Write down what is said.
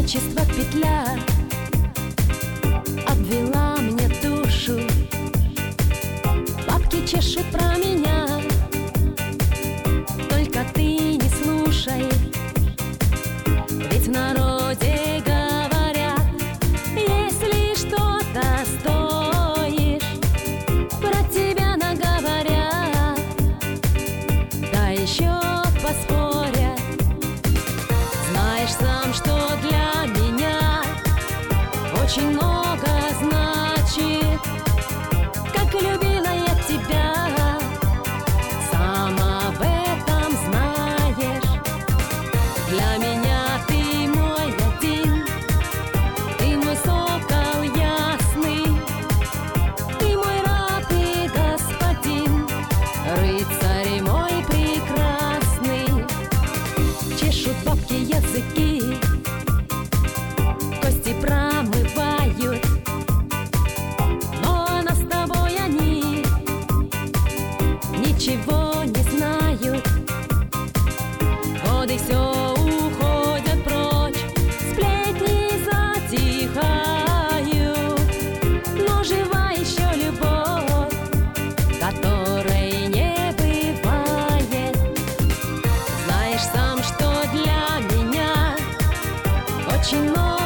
одиночество петля обвела мне душу. Бабки чешут про меня, только ты не слушай. Ведь в народе говорят, если что-то стоишь, про тебя наговорят, да еще поспорят. Знаешь сам, что для меня очень много значит, как любила я тебя, сам об этом знаешь. Для меня ты мой один, ты мой сокол ясный, ты мой раб и господин, рыцарь мой прекрасный. Чешут бабки языки, кости промывают, но нас с тобой они ничего не знают. Годы все уходят прочь, сплетни затихают, но жива еще любовь, которой не бывает. Знаешь сам, что для меня очень много